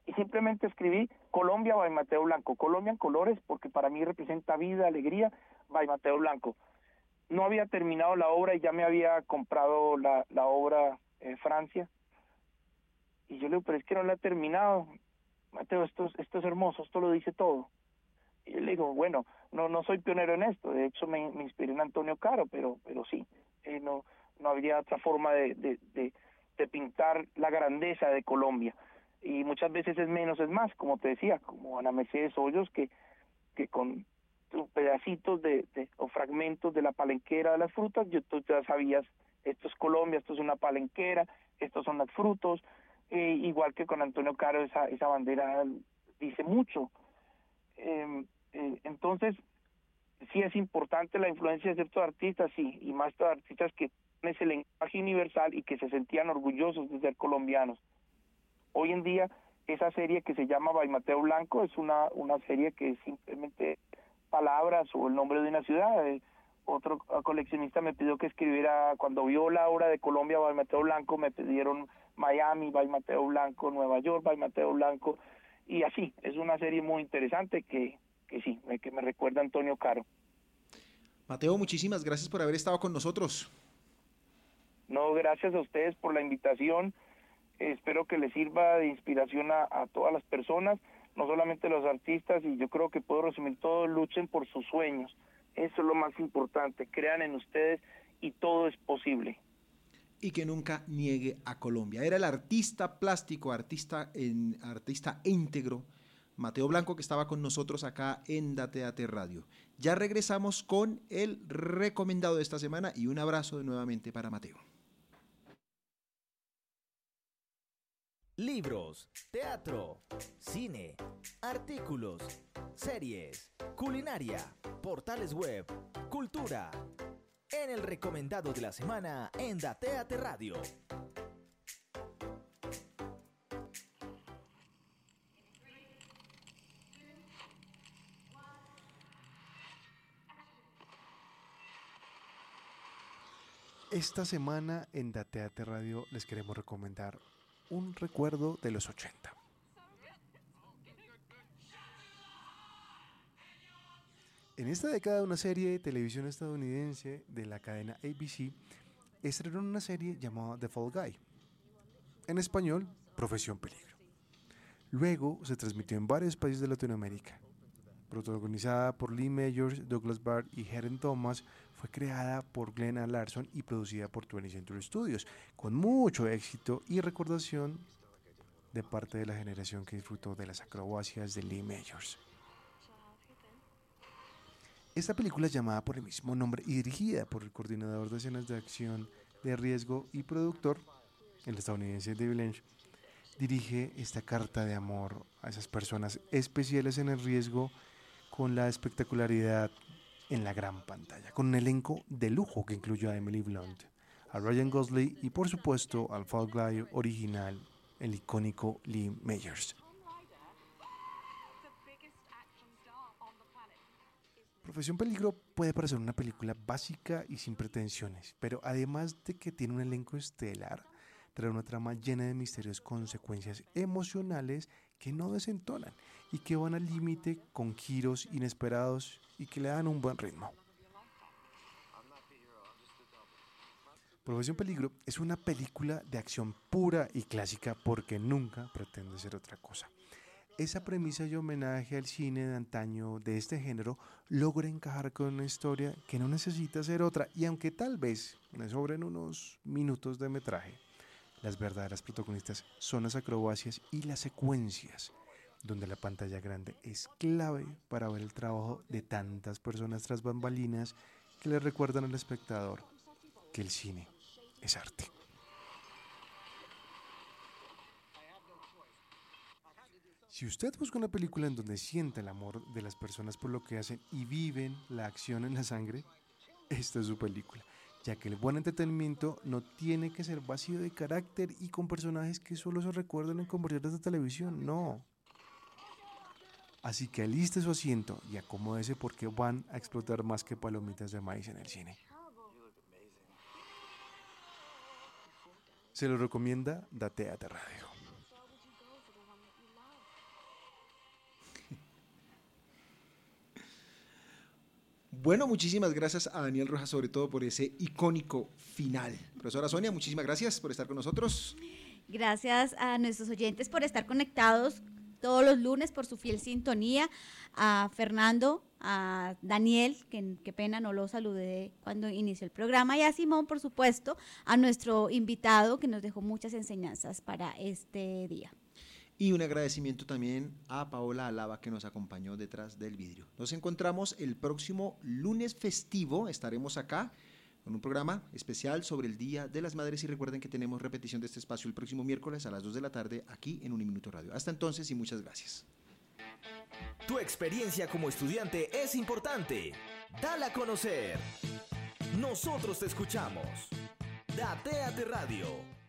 y simplemente escribí Colombia by Mateo Blanco, Colombia en colores, porque para mí representa vida, alegría, by Mateo Blanco. No había terminado la obra y ya me había comprado la obra Francia, y yo le digo, pero es que no la he terminado, Mateo, esto es hermoso, esto lo dice todo. Y yo le digo, bueno, no soy pionero en esto, de hecho me inspiré en Antonio Caro, pero sí, no habría otra forma de pintar la grandeza de Colombia. Y muchas veces es menos es más, como te decía, como Ana Mercedes Hoyos, que con pedacitos o fragmentos de la palenquera de las frutas, tú ya sabías, esto es Colombia, esto es una palenquera, estos son los frutos, igual que con Antonio Caro, esa bandera dice mucho. Entonces, sí es importante la influencia de ciertos artistas, sí, y más de artistas que tienen ese lenguaje universal y que se sentían orgullosos de ser colombianos. Hoy en día, esa serie que se llama By Mateo Blanco es una serie que es simplemente palabras o el nombre de una ciudad. Otro coleccionista me pidió que escribiera, cuando vio la obra de Colombia By Mateo Blanco, me pidieron Miami By Mateo Blanco, Nueva York By Mateo Blanco, y así, es una serie muy interesante que sí, que me recuerda a Antonio Caro. Mateo, muchísimas gracias por haber estado con nosotros. No, gracias a ustedes por la invitación. Espero que les sirva de inspiración a todas las personas, no solamente los artistas, y yo creo que puedo resumir todo: luchen por sus sueños. Eso es lo más importante, crean en ustedes y todo es posible. Y que nunca niegue a Colombia. Era el artista plástico, artista íntegro, Mateo Blanco, que estaba con nosotros acá en Dateate Radio. Ya regresamos con el recomendado de esta semana y un abrazo nuevamente para Mateo. Libros, teatro, cine, artículos, series, culinaria, portales web, cultura. En el recomendado de la semana en Dateate Radio. Esta semana en Dateate Radio les queremos recomendar un recuerdo de los 80. En esta década, una serie de televisión estadounidense de la cadena ABC estrenó una serie llamada The Fall Guy. En español, Profesión Peligro. Luego se transmitió en varios países de Latinoamérica. Protagonizada por Lee Majors, Douglas Bart y Helen Thomas, fue creada por Glenn A. Larson y producida por 20th Century Studios, con mucho éxito y recordación de parte de la generación que disfrutó de las acrobacias de Lee Majors. Esta película es llamada por el mismo nombre y dirigida por el coordinador de escenas de acción de riesgo y productor, el estadounidense David Lynch. Dirige esta carta de amor a esas personas especiales en el riesgo con la espectacularidad en la gran pantalla, con un elenco de lujo que incluye a Emily Blunt, a Ryan Gosling y por supuesto al Fall Guy original, el icónico Lee Majors. Profesión Peligro puede parecer una película básica y sin pretensiones, pero además de que tiene un elenco estelar, trae una trama llena de misterios, consecuencias emocionales que no desentonan y que van al límite con giros inesperados y que le dan un buen ritmo. Profesión Peligro es una película de acción pura y clásica porque nunca pretende ser otra cosa. Esa premisa y homenaje al cine de antaño de este género logra encajar con una historia que no necesita ser otra, y aunque tal vez le sobren unos minutos de metraje, las verdaderas protagonistas son las acrobacias y las secuencias, donde la pantalla grande es clave para ver el trabajo de tantas personas tras bambalinas que le recuerdan al espectador que el cine es arte. Si usted busca una película en donde sienta el amor de las personas por lo que hacen y viven la acción en la sangre, esta es su película, ya que el buen entretenimiento no tiene que ser vacío de carácter y con personajes que solo se recuerdan en comerciales de televisión, no. Así que aliste su asiento y acomódese porque van a explotar más que palomitas de maíz en el cine. Se lo recomienda Dateate Radio. Bueno, muchísimas gracias a Daniel Rojas, sobre todo por ese icónico final. Profesora Sonia, muchísimas gracias por estar con nosotros. Gracias a nuestros oyentes por estar conectados todos los lunes, por su fiel sintonía. A Fernando, a Daniel, que qué pena no lo saludé cuando inició el programa, y a Simón, por supuesto, a nuestro invitado que nos dejó muchas enseñanzas para este día. Y un agradecimiento también a Paola Alaba, que nos acompañó detrás del vidrio. Nos encontramos el próximo lunes festivo, estaremos acá con un programa especial sobre el Día de las Madres, y recuerden que tenemos repetición de este espacio el próximo miércoles a las 2 de la tarde aquí en Uniminuto Radio. Hasta entonces y muchas gracias. Tu experiencia como estudiante es importante. Dala a conocer. Nosotros te escuchamos. Dateate Radio.